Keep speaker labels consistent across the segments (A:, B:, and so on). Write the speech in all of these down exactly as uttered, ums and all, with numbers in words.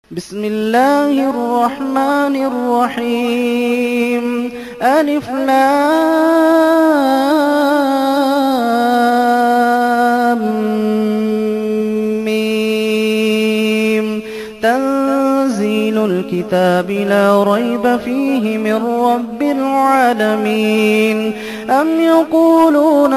A: بسم الله الرحمن الرحيم. ألف لام ميم. تنزيل الكتاب لا ريب فيه من رب العالمين. أم يقولون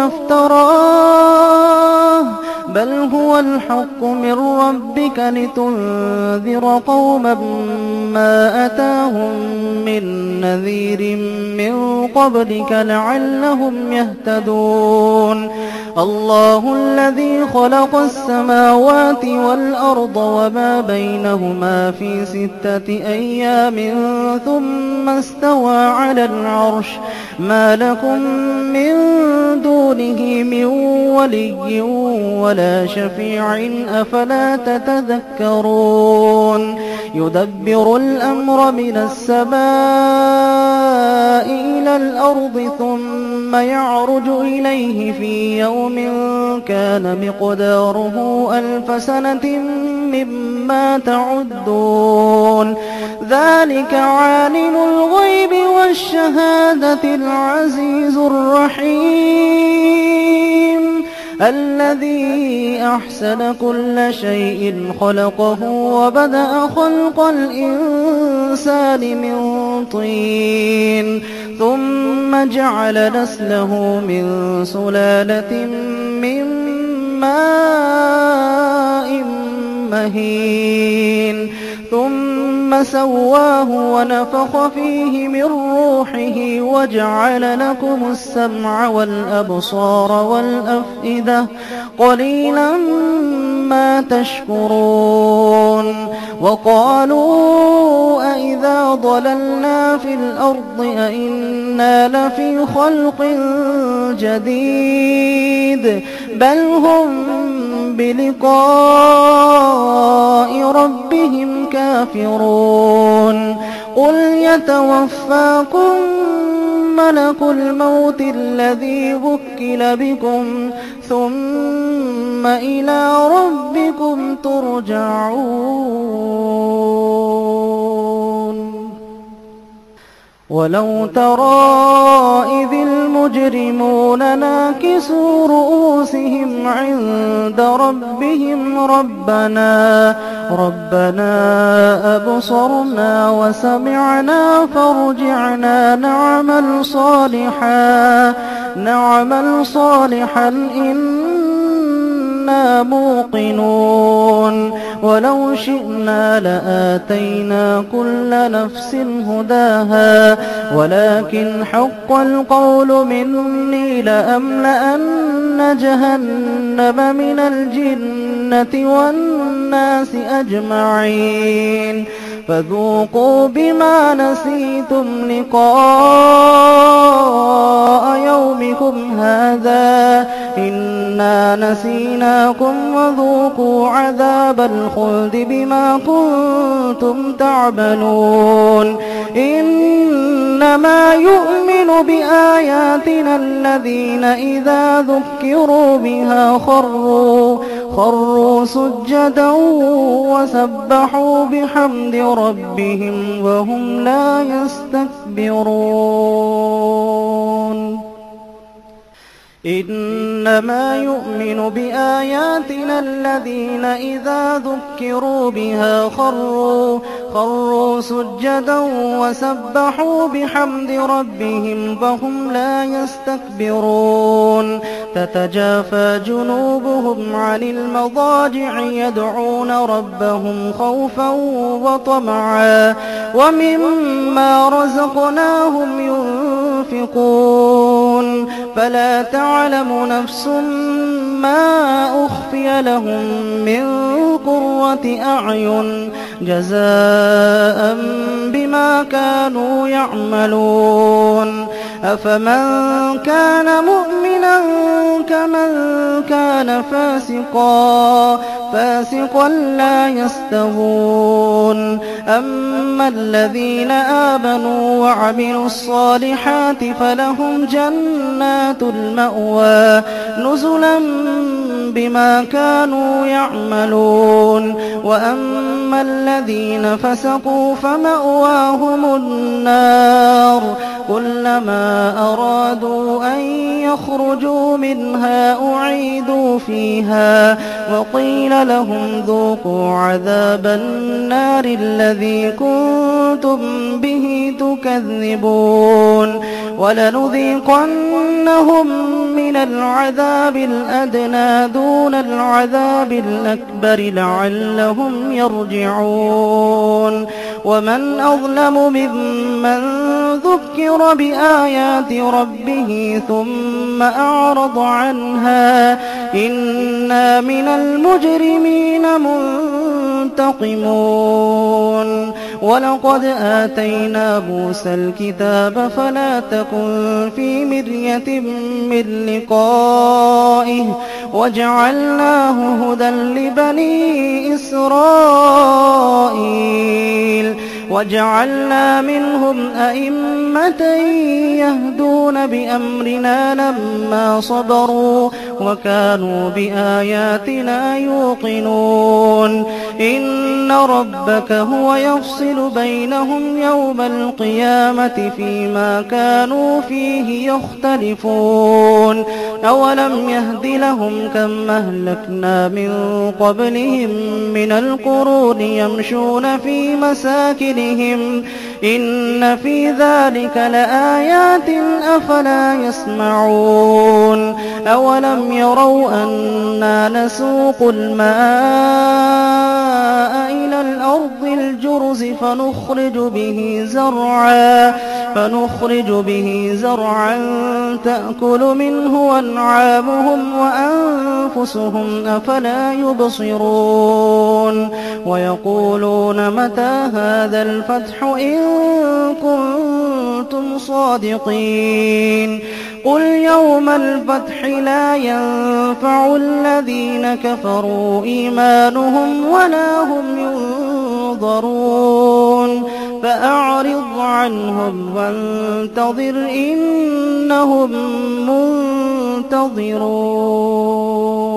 A: افتراه بل هو الحق من ربك لتنذر قوما ما أتاهم من نذير من قبلك لعلهم يهتدون. الله الذي خلق السماوات والأرض وما بينهما في ستة أيام ثم استوى على العرش. ما لكم من دونه من ولي ولا شفيع أفلا تتذكرون. يدبر الأمر من السماء إلى الأرض ثم يعرج إليه في يوم كان مقداره ألف سنة مما تعدون. ذلك عالم الغيب والشهادة العزيز الرحيم الذي أحسن كل شيء خلقه وبدأ خلق الإنسان من طين ثم جعل نسله من سلالة من ماء مهين ثم سواه ونفخ فيه من روحه وجعل لكم السمع والأبصار والأفئدة قليلا ما تشكرون. وقالوا أئذا ضللنا في الأرض أئنا لفي خلق جديد بل هم بلقاء ربهم كافرون. قل يتوفاكم ملك الموت الذي وكل بكم ثم إلى ربكم ترجعون. ولو ترى إذ المجرمون ناكسوا رؤوسهم عند ربهم ربنا ربنا أبصرنا وسمعنا فارجعنا نعمل صالحا نعمل صالحا إنا موقنون. ولو شئنا لآتينا كل نفس هداها ولكن حق القول مني لأملأن جهنم من الجنة والناس أجمعين. فذوقوا بما نسيتم لقاء يومكم هذا إنا نسيناكم وذوقوا عذاب الخلد بما كنتم تعملون. إنما يؤمن بآياتنا الذين إذا ذكروا بها خروا خروا سجدا وسبحوا بحمد ربهم وهم لا يستكبرون. إنما يؤمن بآياتنا الذين إذا ذكروا بها خروا خروا سجدا وسبحوا بحمد ربهم وهم لا يستكبرون. تتجافى جنوبهم عن المضاجع يدعون ربهم خوفا وطمعا ومما رزقناهم ينفقون. فلا تعلم نفس ما أخفي لهم من قرة أعين جزاء بما كانوا يعملون. أفمن كان مؤمنا كمن كان فاسقا فاسقا لا يستوون. أما فأما الذين آمنوا وعملوا الصالحات فلهم جنات المأوى نزلا بما كانوا يعملون وأما الذين فسقوا فمأواهم النار كلما أرادوا أن يخرجوا منها أعيدوا فيها وقيل لهم ذوقوا عذاب النار الذي كنتم به تكذبون ولنذيقنهم من العذاب الأدنى دون العذاب الأكبر لعلهم يرجعون ومن أظلم ممن ذكر بآيات ربه ثم أعرض عنها إنا من المجرمين منتقمون ولقد آتينا موسى الكتاب فلا تكن في مرية من لقائه وجعلناه هدى لبني إسرائيل وجعلنا منهم أئمة يهدون بأمرنا لما صبروا وكانوا بآياتنا يوقنون إن ربك هو يفصل بينهم يوم القيامة فيما كانوا فيه يختلفون أولم يهد لهم كم أهلكنا من قبلهم من القرون يمشون في مساكنهم إن في ذلك لآيات أفلا يسمعون أولم يروا أنا نسوق الماء إلى الأرض الجرز فنخرج به زرعا فنخرج به زرعا تأكل منه وأنعامهم وأنفسهم أفلا يبصرون ويقولون متى هذا الفتح إن كنتم صادقين قل يوم الفتح لا ينفع الذين كفروا إيمانهم ولا هم ينظرون فأعرض عنهم وانتظر إنهم منتظرون.